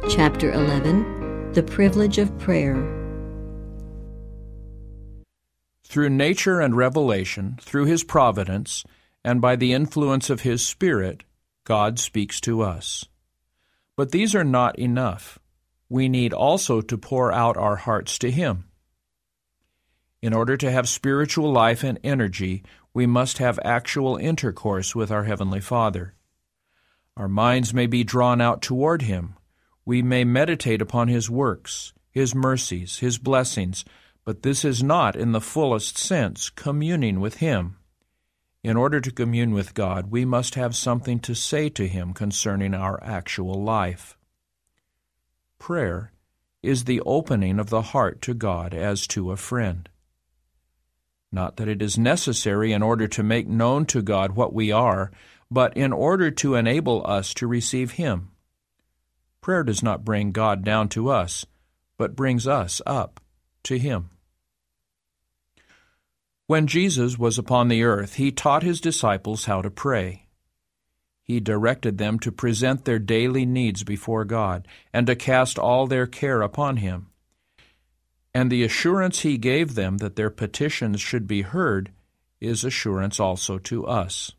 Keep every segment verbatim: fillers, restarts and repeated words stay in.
Chapter eleven, The Privilege of Prayer. Through nature and revelation, through His providence, and by the influence of His Spirit, God speaks to us. But these are not enough. We need also to pour out our hearts to Him. In order to have spiritual life and energy, we must have actual intercourse with our Heavenly Father. Our minds may be drawn out toward Him. We may meditate upon His works, His mercies, His blessings, but this is not, in the fullest sense, communing with Him. In order to commune with God, we must have something to say to Him concerning our actual life. Prayer is the opening of the heart to God as to a friend. Not that it is necessary in order to make known to God what we are, but in order to enable us to receive Him. Prayer does not bring God down to us, but brings us up to Him. When Jesus was upon the earth, He taught His disciples how to pray. He directed them to present their daily needs before God and to cast all their care upon Him. And the assurance He gave them that their petitions should be heard is assurance also to us.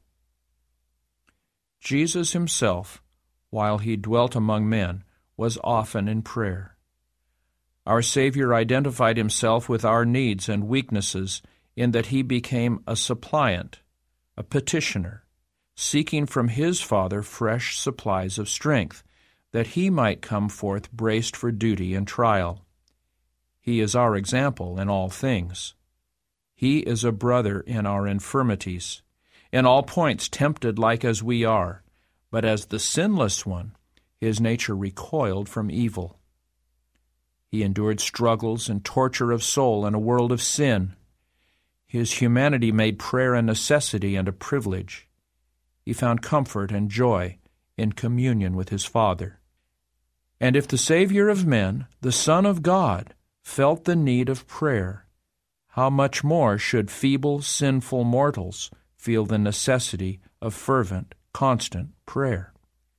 Jesus Himself, while He dwelt among men, was often in prayer. Our Savior identified Himself with our needs and weaknesses in that He became a suppliant, a petitioner, seeking from His Father fresh supplies of strength, that He might come forth braced for duty and trial. He is our example in all things. He is a brother in our infirmities, in all points tempted like as we are, but as the sinless one, His nature recoiled from evil. He endured struggles and torture of soul in a world of sin. His humanity made prayer a necessity and a privilege. He found comfort and joy in communion with His Father. And if the Savior of men, the Son of God, felt the need of prayer, how much more should feeble, sinful mortals feel the necessity of fervent, constant prayer?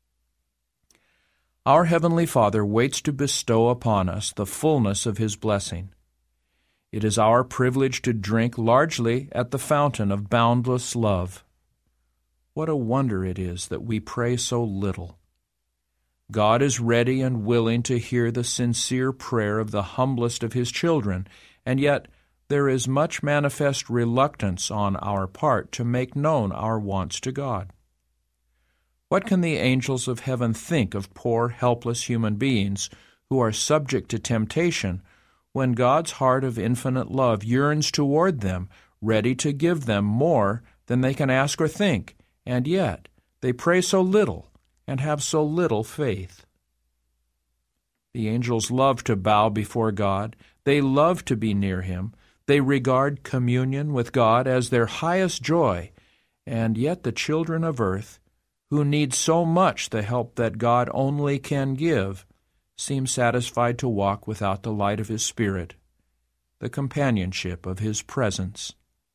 Our Heavenly Father waits to bestow upon us the fullness of His blessing. It is our privilege to drink largely at the fountain of boundless love. What a wonder it is that we pray so little. God is ready and willing to hear the sincere prayer of the humblest of His children, and yet there is much manifest reluctance on our part to make known our wants to God. What can the angels of heaven think of poor, helpless human beings who are subject to temptation when God's heart of infinite love yearns toward them, ready to give them more than they can ask or think, and yet they pray so little and have so little faith? The angels love to bow before God. They love to be near Him. They regard communion with God as their highest joy, and yet the children of earth, who need so much the help that God only can give, seem satisfied to walk without the light of His Spirit, the companionship of His presence.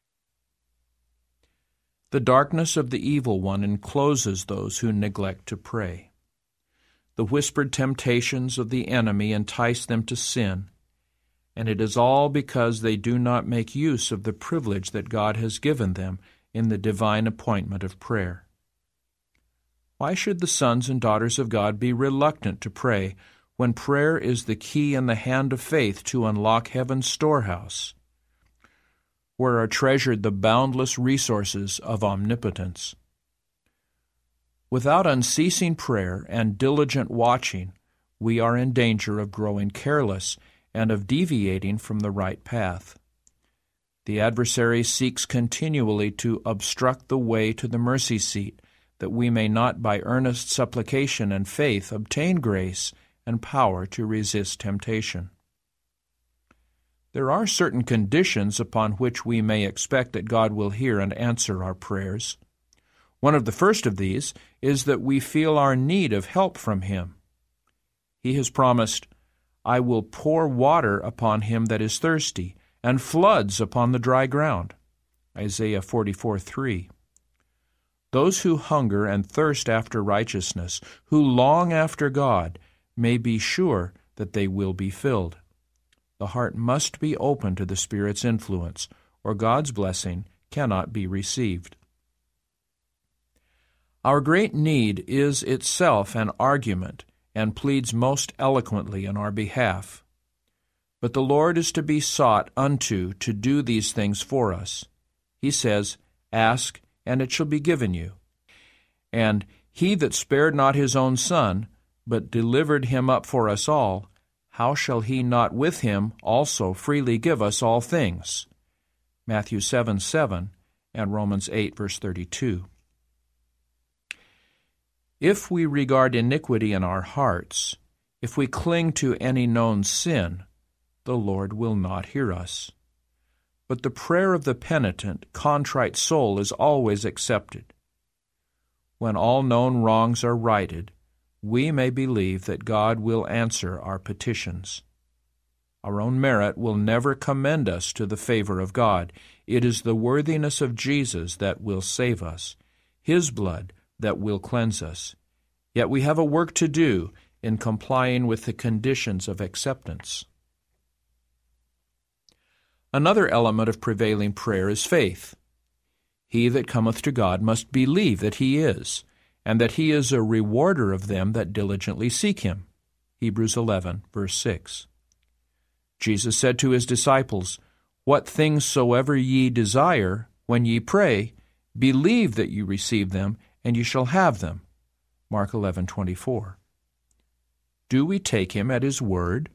The darkness of the evil one encloses those who neglect to pray. The whispered temptations of the enemy entice them to sin, and it is all because they do not make use of the privilege that God has given them in the divine appointment of prayer. Why should the sons and daughters of God be reluctant to pray when prayer is the key in the hand of faith to unlock heaven's storehouse, where are treasured the boundless resources of omnipotence? Without unceasing prayer and diligent watching, we are in danger of growing careless and of deviating from the right path. The adversary seeks continually to obstruct the way to the mercy seat, that we may not by earnest supplication and faith obtain grace and power to resist temptation. There are certain conditions upon which we may expect that God will hear and answer our prayers. One of the first of these is that we feel our need of help from Him. He has promised, "I will pour water upon him that is thirsty, and floods upon the dry ground." Isaiah forty-four three. Those who hunger and thirst after righteousness, who long after God, may be sure that they will be filled. The heart must be open to the Spirit's influence, or God's blessing cannot be received. Our great need is itself an argument and pleads most eloquently in our behalf. But the Lord is to be sought unto to do these things for us. He says, "Ask, and it shall be given you." And "He that spared not his own Son, but delivered him up for us all, how shall he not with him also freely give us all things?" Matthew seven seven and Romans eight, verse thirty-two. If we regard iniquity in our hearts, if we cling to any known sin, the Lord will not hear us. But the prayer of the penitent, contrite soul is always accepted. When all known wrongs are righted, we may believe that God will answer our petitions. Our own merit will never commend us to the favor of God. It is the worthiness of Jesus that will save us, His blood that will cleanse us. Yet we have a work to do in complying with the conditions of acceptance. Another element of prevailing prayer is faith. He that cometh to God must believe that He is, and that He is a rewarder of them that diligently seek Him. Hebrews eleven, verse six. Jesus said to His disciples, "What things soever ye desire, when ye pray, believe that ye receive them, and ye shall have them." Mark eleven, twenty-four. Do we take Him at His word?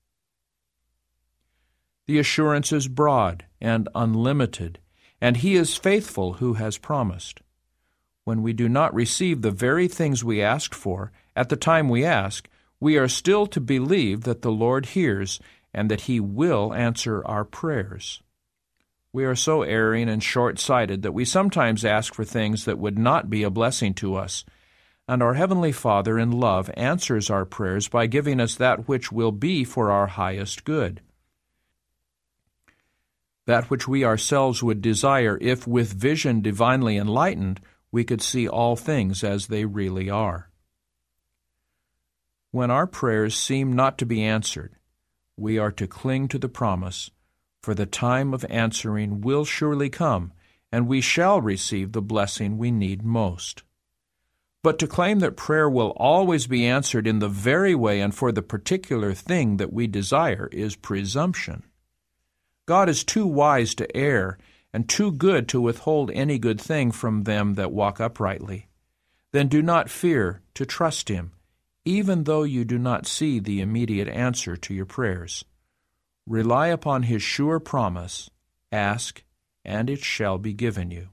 The assurance is broad and unlimited, and He is faithful who has promised. When we do not receive the very things we asked for at the time we ask, we are still to believe that the Lord hears and that He will answer our prayers. We are so erring and short-sighted that we sometimes ask for things that would not be a blessing to us, and our Heavenly Father in love answers our prayers by giving us that which will be for our highest good. That which we ourselves would desire if, with vision divinely enlightened, we could see all things as they really are. When our prayers seem not to be answered, we are to cling to the promise, for the time of answering will surely come, and we shall receive the blessing we need most. But to claim that prayer will always be answered in the very way and for the particular thing that we desire is presumption. God is too wise to err, and too good to withhold any good thing from them that walk uprightly. Then do not fear to trust Him, even though you do not see the immediate answer to your prayers. Rely upon His sure promise, "Ask, and it shall be given you."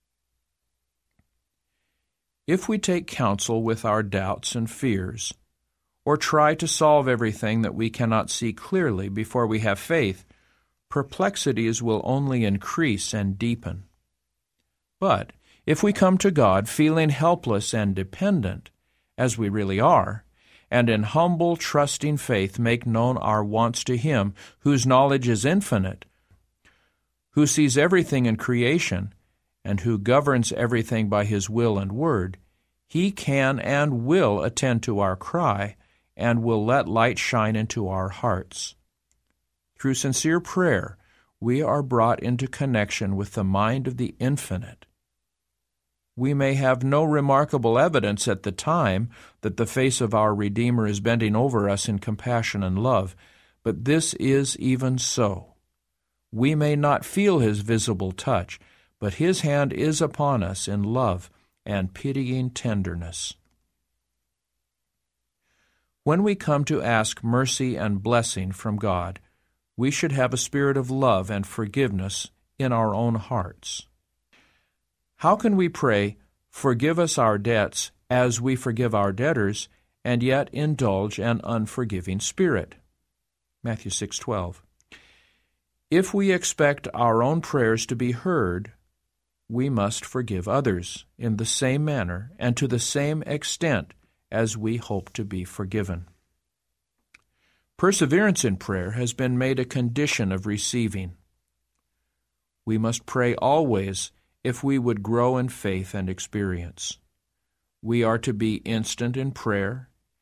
If we take counsel with our doubts and fears, or try to solve everything that we cannot see clearly before we have faith, perplexities will only increase and deepen. But if we come to God feeling helpless and dependent, as we really are, and in humble, trusting faith make known our wants to Him whose knowledge is infinite, who sees everything in creation, and who governs everything by His will and word, He can and will attend to our cry, and will let light shine into our hearts. Through sincere prayer, we are brought into connection with the mind of the infinite. We may have no remarkable evidence at the time that the face of our Redeemer is bending over us in compassion and love, but this is even so. We may not feel His visible touch, but His hand is upon us in love and pitying tenderness. When we come to ask mercy and blessing from God, we should have a spirit of love and forgiveness in our own hearts. How can we pray, "Forgive us our debts as we forgive our debtors," and yet indulge an unforgiving spirit? Matthew six twelve. If we expect our own prayers to be heard, we must forgive others in the same manner and to the same extent as we hope to be forgiven. Perseverance in prayer has been made a condition of receiving. We must pray always if we would grow in faith and experience. We are to be instant in prayer,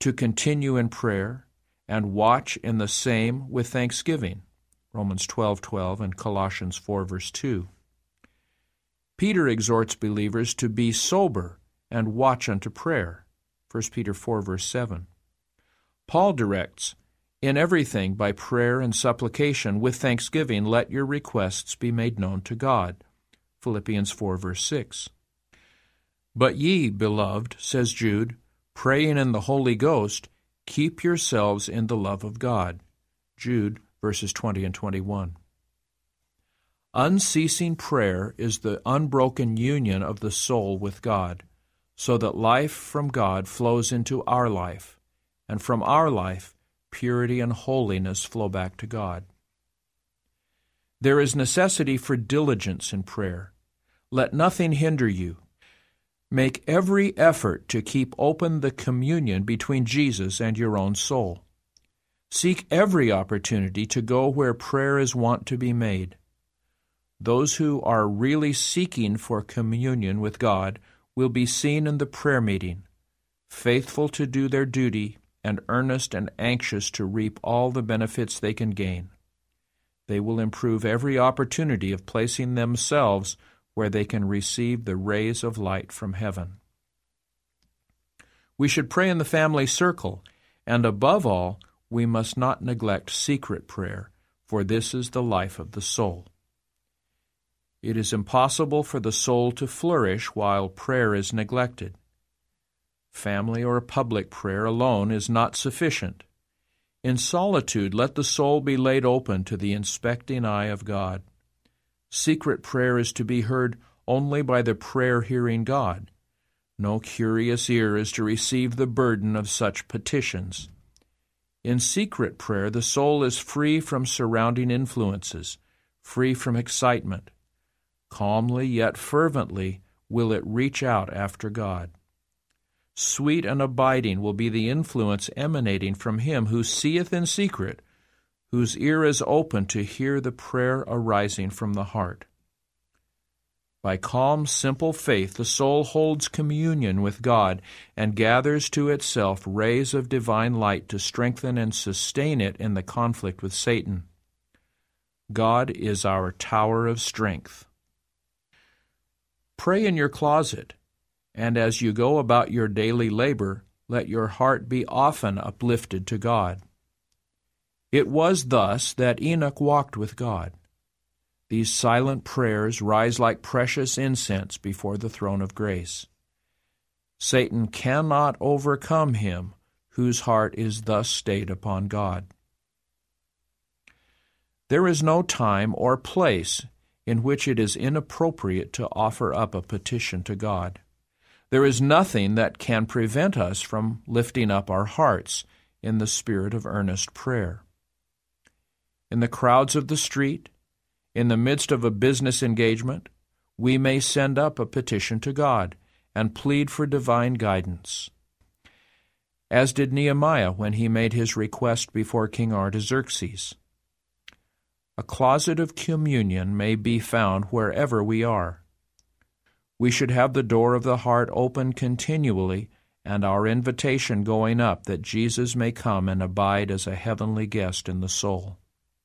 to continue in prayer, and watch in the same with thanksgiving, Romans twelve twelve and Colossians four, verse two. Peter exhorts believers to be sober and watch unto prayer, First Peter four, verse seven. Paul directs, in everything by prayer and supplication with thanksgiving let your requests be made known to God, Philippians four, verse six. But ye, beloved, says Jude, praying in the Holy Ghost, keep yourselves in the love of God, Jude, verses twenty and twenty-one. Unceasing prayer is the unbroken union of the soul with God, so that life from God flows into our life, and from our life, purity and holiness flow back to God. There is necessity for diligence in prayer. Let nothing hinder you. Make every effort to keep open the communion between Jesus and your own soul. Seek every opportunity to go where prayer is wont to be made. Those who are really seeking for communion with God will be seen in the prayer meeting, faithful to do their duty and earnest and anxious to reap all the benefits they can gain. They will improve every opportunity of placing themselves where they can receive the rays of light from heaven. We should pray in the family circle, and above all, we must not neglect secret prayer, for this is the life of the soul. It is impossible for the soul to flourish while prayer is neglected. Family or public prayer alone is not sufficient. In solitude, let the soul be laid open to the inspecting eye of God. Secret prayer is to be heard only by the prayer-hearing God. No curious ear is to receive the burden of such petitions. In secret prayer, the soul is free from surrounding influences, free from excitement. Calmly yet fervently will it reach out after God. Sweet and abiding will be the influence emanating from Him who seeth in secret, whose ear is open to hear the prayer arising from the heart. By calm, simple faith, the soul holds communion with God and gathers to itself rays of divine light to strengthen and sustain it in the conflict with Satan. God is our tower of strength. Pray in your closet, and as you go about your daily labor, let your heart be often uplifted to God. It was thus that Enoch walked with God. These silent prayers rise like precious incense before the throne of grace. Satan cannot overcome him whose heart is thus stayed upon God. There is no time or place in which it is inappropriate to offer up a petition to God. There is nothing that can prevent us from lifting up our hearts in the spirit of earnest prayer. In the crowds of the street, in the midst of a business engagement, we may send up a petition to God and plead for divine guidance, as did Nehemiah when he made his request before King Artaxerxes. A closet of communion may be found wherever we are. We should have the door of the heart open continually and our invitation going up that Jesus may come and abide as a heavenly guest in the soul.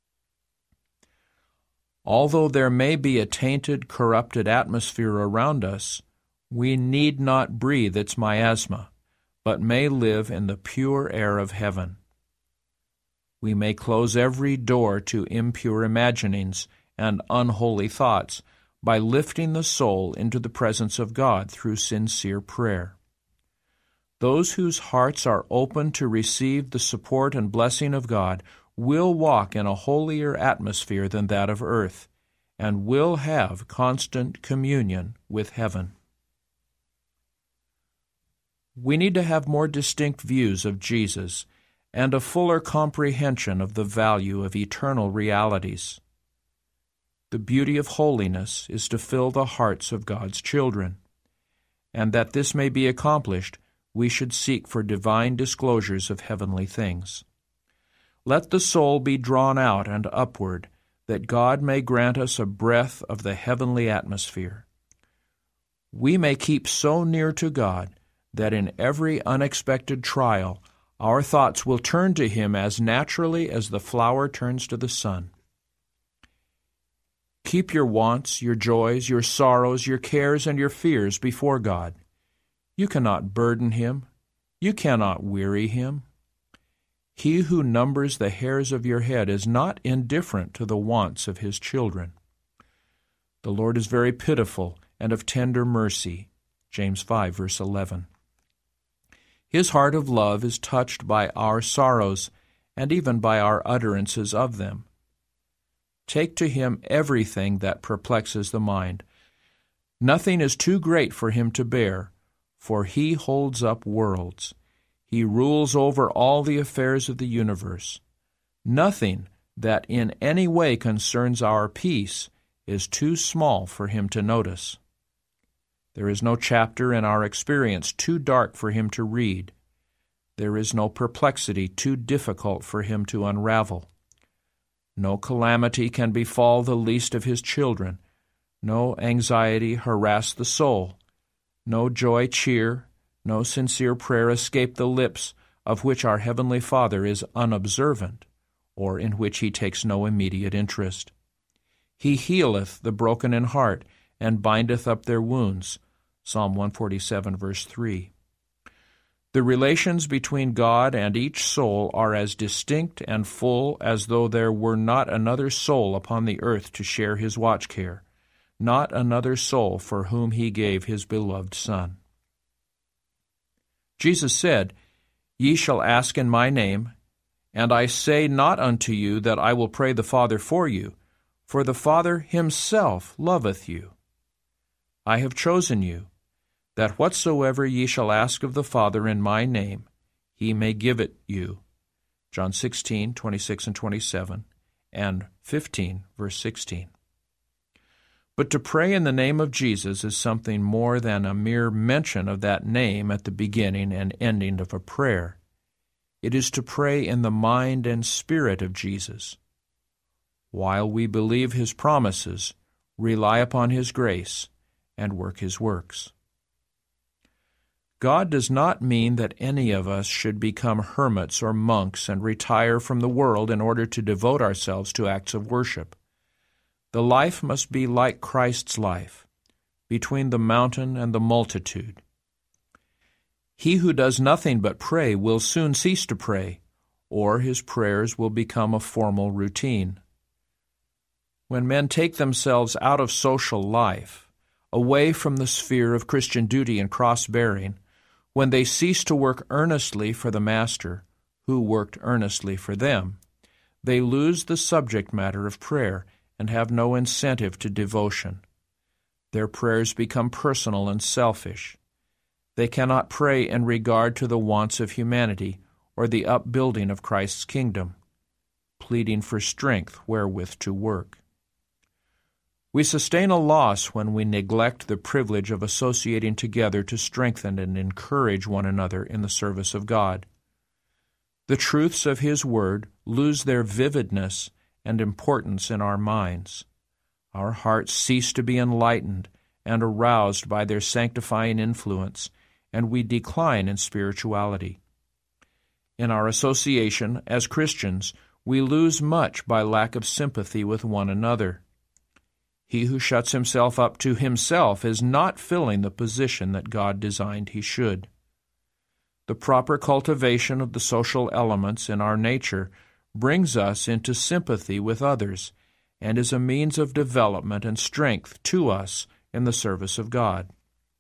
Although there may be a tainted, corrupted atmosphere around us, we need not breathe its miasma, but may live in the pure air of heaven. We may close every door to impure imaginings and unholy thoughts by lifting the soul into the presence of God through sincere prayer. Those whose hearts are open to receive the support and blessing of God will walk in a holier atmosphere than that of earth, and will have constant communion with heaven. We need to have more distinct views of Jesus and a fuller comprehension of the value of eternal realities. The beauty of holiness is to fill the hearts of God's children, and that this may be accomplished, we should seek for divine disclosures of heavenly things. Let the soul be drawn out and upward, that God may grant us a breath of the heavenly atmosphere. We may keep so near to God that in every unexpected trial Our thoughts will turn to Him as naturally as the flower turns to the sun. Keep your wants, your joys, your sorrows, your cares, and your fears before God. You cannot burden Him. You cannot weary Him. He who numbers the hairs of your head is not indifferent to the wants of His children. The Lord is very pitiful and of tender mercy. James five, verse eleven. His heart of love is touched by our sorrows and even by our utterances of them. Take to Him everything that perplexes the mind. Nothing is too great for Him to bear, for He holds up worlds. He rules over all the affairs of the universe. Nothing that in any way concerns our peace is too small for Him to notice. There is no chapter in our experience too dark for Him to read. There is no perplexity too difficult for Him to unravel. No calamity can befall the least of His children. No anxiety harass the soul. No joy cheer, no sincere prayer escape the lips of which our Heavenly Father is unobservant, or in which He takes no immediate interest. He healeth the broken in heart, and bindeth up their wounds. Psalm one forty-seven, verse three. The relations between God and each soul are as distinct and full as though there were not another soul upon the earth to share His watch care, not another soul for whom He gave His beloved Son. Jesus said, Ye shall ask in my name, and I say not unto you that I will pray the Father for you, for the Father Himself loveth you. I have chosen you, that whatsoever ye shall ask of the Father in my name, He may give it you. John sixteen, twenty-six and twenty-seven, and fifteen, verse sixteen. But to pray in the name of Jesus is something more than a mere mention of that name at the beginning and ending of a prayer. It is to pray in the mind and spirit of Jesus. While we believe His promises, rely upon His grace, and work His works. God does not mean that any of us should become hermits or monks and retire from the world in order to devote ourselves to acts of worship. The life must be like Christ's life, between the mountain and the multitude. He who does nothing but pray will soon cease to pray, or his prayers will become a formal routine. When men take themselves out of social life, away from the sphere of Christian duty and cross-bearing, when they cease to work earnestly for the Master, who worked earnestly for them, they lose the subject matter of prayer and have no incentive to devotion. Their prayers become personal and selfish. They cannot pray in regard to the wants of humanity or the upbuilding of Christ's kingdom, pleading for strength wherewith to work. We sustain a loss when we neglect the privilege of associating together to strengthen and encourage one another in the service of God. The truths of His Word lose their vividness and importance in our minds. Our hearts cease to be enlightened and aroused by their sanctifying influence, and we decline in spirituality. In our association as Christians, we lose much by lack of sympathy with one another. He who shuts himself up to himself is not filling the position that God designed he should. The proper cultivation of the social elements in our nature brings us into sympathy with others and is a means of development and strength to us in the service of God.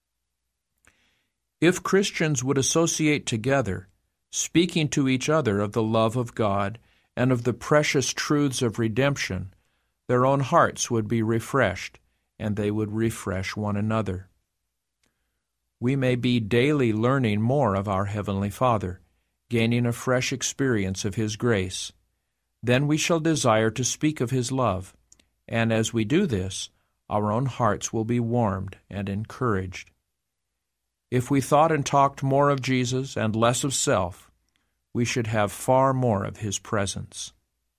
If Christians would associate together, speaking to each other of the love of God and of the precious truths of redemption, their own hearts would be refreshed, and they would refresh one another. We may be daily learning more of our Heavenly Father, gaining a fresh experience of His grace. Then we shall desire to speak of His love, and as we do this, our own hearts will be warmed and encouraged. If we thought and talked more of Jesus and less of self, we should have far more of His presence.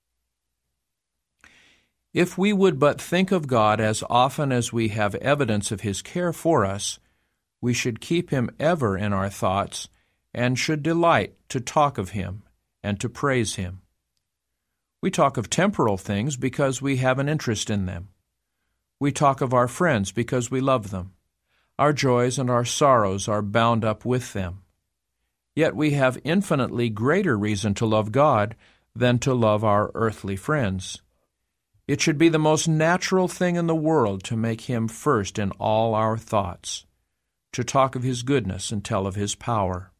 If we would but think of God as often as we have evidence of His care for us, we should keep Him ever in our thoughts and should delight to talk of him and to praise him. We talk of temporal things because we have an interest in them. We talk of our friends because we love them. Our joys and our sorrows are bound up with them. Yet we have infinitely greater reason to love God than to love our earthly friends. It should be the most natural thing in the world to make him first in all our thoughts, to talk of his goodness and tell of his power.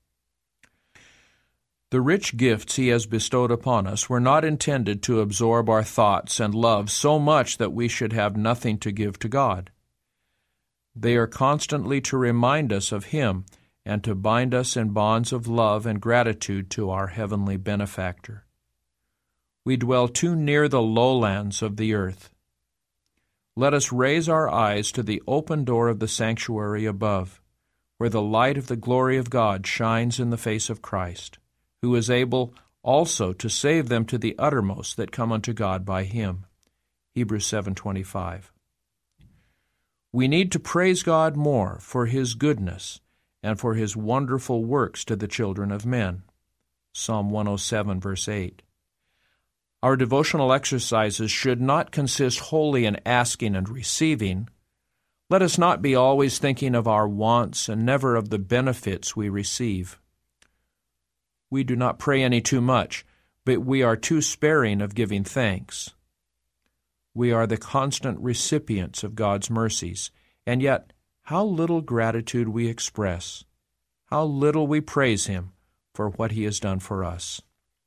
The rich gifts he has bestowed upon us were not intended to absorb our thoughts and love so much that we should have nothing to give to God. They are constantly to remind us of him and to bind us in bonds of love and gratitude to our heavenly benefactor. We dwell too near the lowlands of the earth. Let us raise our eyes to the open door of the sanctuary above, where the light of the glory of God shines in the face of Christ, who is able also to save them to the uttermost that come unto God by him. Hebrews seven twenty-five. We need to praise God more for his goodness and for his wonderful works to the children of men. Psalm one oh seven, verse eight. Our devotional exercises should not consist wholly in asking and receiving. Let us not be always thinking of our wants and never of the benefits we receive. We do not pray any too much, but we are too sparing of giving thanks. We are the constant recipients of God's mercies, and yet how little gratitude we express, how little we praise him for what he has done for us.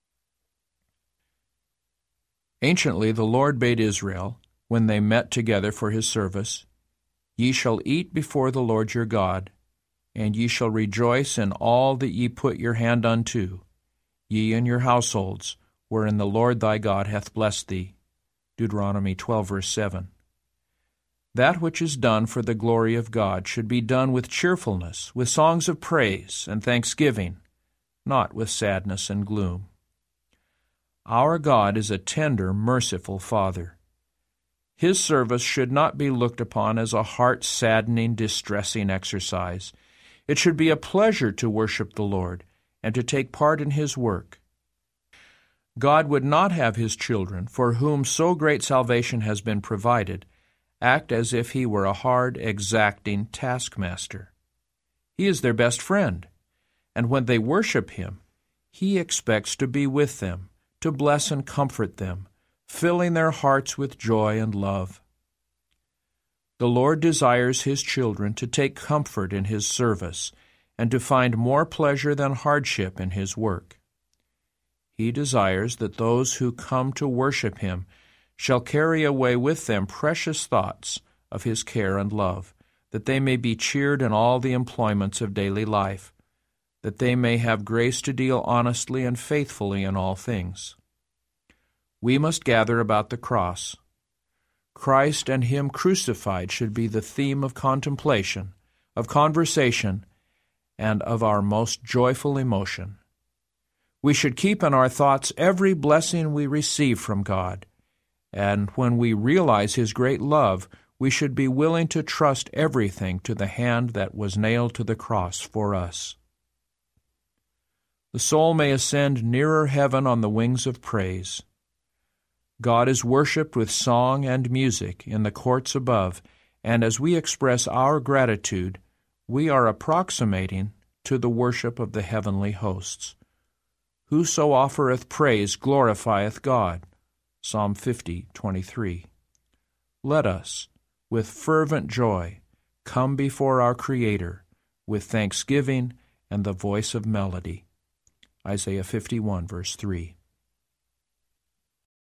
Anciently the Lord bade Israel, when they met together for his service, Ye shall eat before the Lord your God, and ye shall rejoice in all that ye put your hand unto, ye and your households, wherein the Lord thy God hath blessed thee. Deuteronomy twelve, verse seven. That which is done for the glory of God should be done with cheerfulness, with songs of praise and thanksgiving, not with sadness and gloom. Our God is a tender, merciful Father. His service should not be looked upon as a heart-saddening, distressing exercise. It should be a pleasure to worship the Lord and to take part in his work. God would not have his children, for whom so great salvation has been provided, act as if he were a hard, exacting taskmaster. He is their best friend, and when they worship him, he expects to be with them, to bless and comfort them, filling their hearts with joy and love. The Lord desires his children to take comfort in his service and to find more pleasure than hardship in his work. He desires that those who come to worship him shall carry away with them precious thoughts of his care and love, that they may be cheered in all the employments of daily life, that they may have grace to deal honestly and faithfully in all things. We must gather about the cross. Christ and him crucified should be the theme of contemplation, of conversation, and of our most joyful emotion. We should keep in our thoughts every blessing we receive from God, and when we realize his great love, we should be willing to trust everything to the hand that was nailed to the cross for us. The soul may ascend nearer heaven on the wings of praise. God is worshipped with song and music in the courts above, and as we express our gratitude, we are approximating to the worship of the heavenly hosts. Whoso offereth praise glorifieth God. Psalm fifty, twenty-three. Let us, with fervent joy, come before our Creator with thanksgiving and the voice of melody. Isaiah fifty-one, verse three.